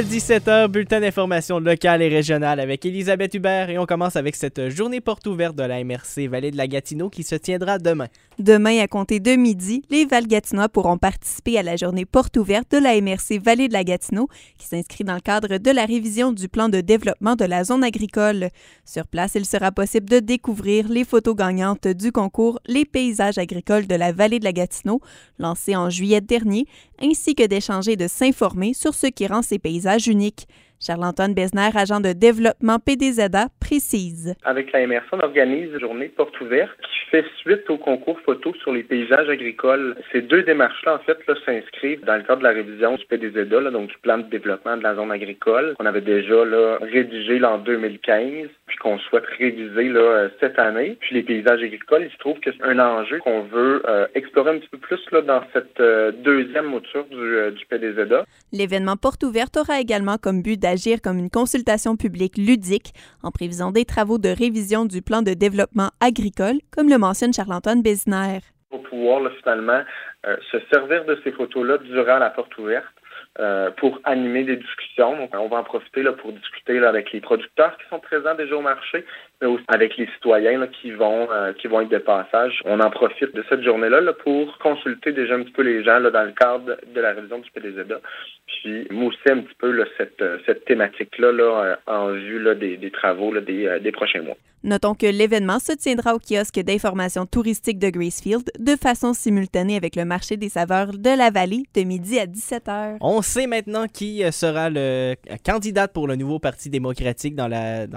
17h, bulletin d'information locale et régionale avec Elisabeth Hubert et on commence avec cette journée porte ouverte de la MRC Vallée de la Gatineau qui se tiendra demain. Demain, à compter de midi, les Val-Gatinois pourront participer à la journée porte ouverte de la MRC Vallée de la Gatineau qui s'inscrit dans le cadre de la révision du plan de développement de la zone agricole. Sur place, il sera possible de découvrir les photos gagnantes du concours Les paysages agricoles de la Vallée de la Gatineau, lancé en juillet dernier, ainsi que d'échanger et de s'informer sur ce qui rend ces paysages uniques. Charles-Antoine Besner, agent de développement PDZA, précise. Avec la MRC, on organise une journée porte ouverte qui fait suite au concours photo sur les paysages agricoles. Ces deux démarches-là, en fait, s'inscrivent dans le cadre de la révision du PDZA, donc du plan de développement de la zone agricole, qu'on avait déjà rédigé en 2015, puis qu'on souhaite réviser cette année. Puis les paysages agricoles, il se trouve que c'est un enjeu qu'on veut explorer un petit peu plus dans cette deuxième mouture du PDZA. L'événement porte ouverte aura également comme but d'agir comme une consultation publique ludique en prévision des travaux de révision du plan de développement agricole, comme le mentionne Charles-Antoine Besner. Pour pouvoir finalement se servir de ces photos-là durant la porte ouverte pour animer des discussions. Donc, on va en profiter pour discuter avec les producteurs qui sont présents déjà au marché, mais aussi avec les citoyens qui vont être de passage. On en profite de cette journée-là pour consulter déjà un petit peu les gens dans le cadre de la révision du PDZA, puis mousser un petit peu cette thématique-là en vue des travaux des prochains mois. Notons que l'événement se tiendra au kiosque d'information touristique de Gracefield de façon simultanée avec le marché des saveurs de la vallée de midi à 17h. On sait maintenant qui sera le candidate pour le nouveau Parti démocratique dans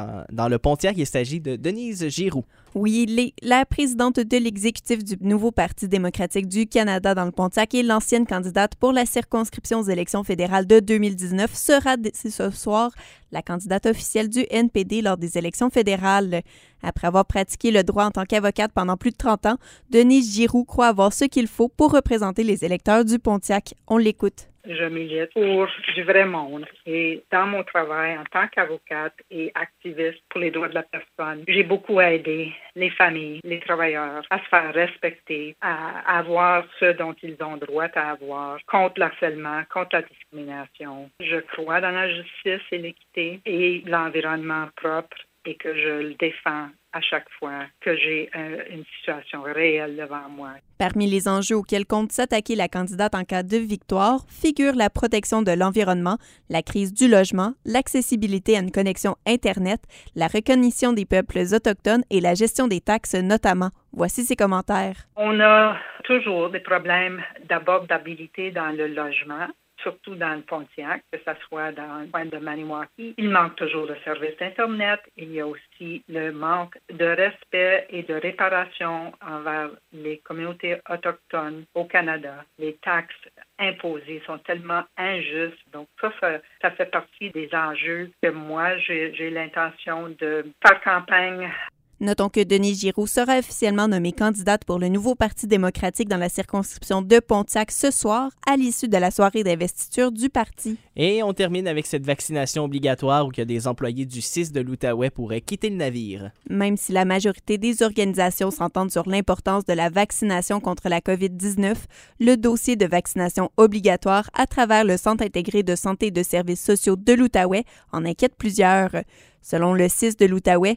le Pontiac. Il s'agit de Denise Giroux. Oui, la présidente de l'exécutif du nouveau Parti démocratique du Canada dans le Pontiac et l'ancienne candidate pour la circonscription aux élections fédérales de 2019 sera ce soir la candidate officielle du NPD lors des élections fédérales. Après avoir pratiqué le droit en tant qu'avocate pendant plus de 30 ans, Denise Giroux croit avoir ce qu'il faut pour représenter les électeurs du Pontiac. On l'écoute. Je milite pour du vrai monde et dans mon travail en tant qu'avocate et activiste pour les droits de la personne, j'ai beaucoup aidé les familles, les travailleurs à se faire respecter, à avoir ce dont ils ont droit à avoir, contre l'harcèlement, contre la discrimination. Je crois dans la justice et l'équité et l'environnement propre et que je le défends à chaque fois que j'ai une situation réelle devant moi. Parmi les enjeux auxquels compte s'attaquer la candidate en cas de victoire figurent la protection de l'environnement, la crise du logement, l'accessibilité à une connexion Internet, la reconnaissance des peuples autochtones et la gestion des taxes notamment. Voici ses commentaires. On a toujours des problèmes d'abordabilité dans le logement, surtout dans le Pontiac, que ce soit dans le coin de Maniwaki. Il manque toujours de services d'Internet. Il y a aussi le manque de respect et de réparation envers les communautés autochtones au Canada. Les taxes imposées sont tellement injustes. Donc ça fait partie des enjeux que moi, j'ai l'intention de faire campagne. Notons que Denise Giroux sera officiellement nommée candidate pour le nouveau Parti démocratique dans la circonscription de Pontiac ce soir, à l'issue de la soirée d'investiture du parti. Et on termine avec cette vaccination obligatoire où des employés du CIS de l'Outaouais pourraient quitter le navire. Même si la majorité des organisations s'entendent sur l'importance de la vaccination contre la COVID-19, le dossier de vaccination obligatoire à travers le Centre intégré de santé et de services sociaux de l'Outaouais en inquiète plusieurs. Selon le CIS de l'Outaouais,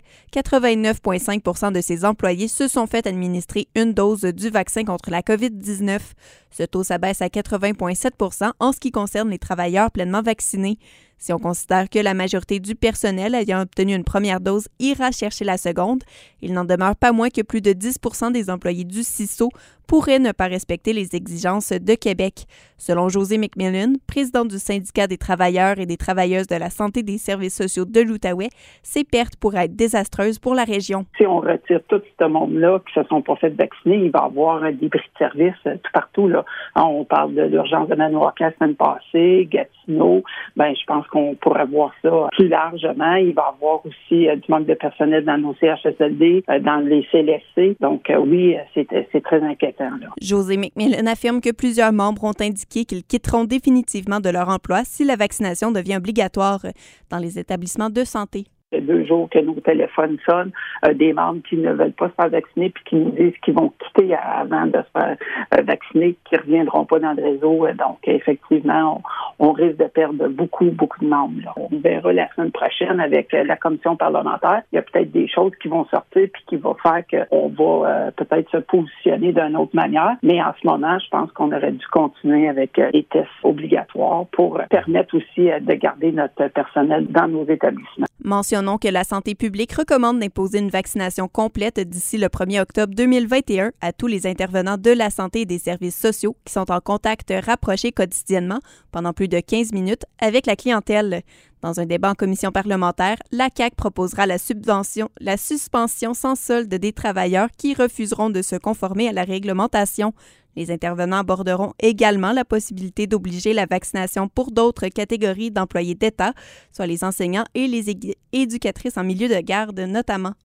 89,5 % de ses employés se sont fait administrer une dose du vaccin contre la COVID-19. Ce taux s'abaisse à 80,7 % en ce qui concerne les travailleurs pleinement vaccinés. Si on considère que la majorité du personnel ayant obtenu une première dose ira chercher la seconde, il n'en demeure pas moins que plus de 10 % des employés du CISO pourraient ne pas respecter les exigences de Québec. Selon José McMillan, présidente du syndicat des travailleurs et des travailleuses de la santé et des services sociaux de l'Outaouais, ces pertes pourraient être désastreuses pour la région. Si on retire tout ce monde-là qui ne se sont pas fait vacciner, il va y avoir des bris de service tout partout. On parle de l'urgence de Maniwaki la semaine passée, Gatineau. Je pense qu'on pourrait voir ça plus largement. Il va y avoir aussi du manque de personnel dans nos CHSLD, dans les CLSC. Donc oui, c'est très inquiétant. José McMillan affirme que plusieurs membres ont indiqué qu'ils quitteront définitivement de leur emploi si la vaccination devient obligatoire dans les établissements de santé. fait 2 jours que nos téléphones sonnent, des membres qui ne veulent pas se faire vacciner puis qui nous disent qu'ils vont quitter avant de se faire vacciner, qui ne reviendront pas dans le réseau. Donc, effectivement, on risque de perdre beaucoup de membres. Là. On verra la semaine prochaine avec la commission parlementaire. Il y a peut-être des choses qui vont sortir puis qui vont faire qu'on va peut-être se positionner d'une autre manière. Mais en ce moment, je pense qu'on aurait dû continuer avec les tests obligatoires pour permettre aussi de garder notre personnel dans nos établissements. Mentionnons que la santé publique recommande d'imposer une vaccination complète d'ici le 1er octobre 2021 à tous les intervenants de la santé et des services sociaux qui sont en contact rapproché quotidiennement pendant plus de 15 minutes avec la clientèle. Dans un débat en commission parlementaire, la CAQ proposera la suspension sans solde des travailleurs qui refuseront de se conformer à la réglementation. Les intervenants aborderont également la possibilité d'obliger la vaccination pour d'autres catégories d'employés d'État, soit les enseignants et les éducatrices en milieu de garde notamment.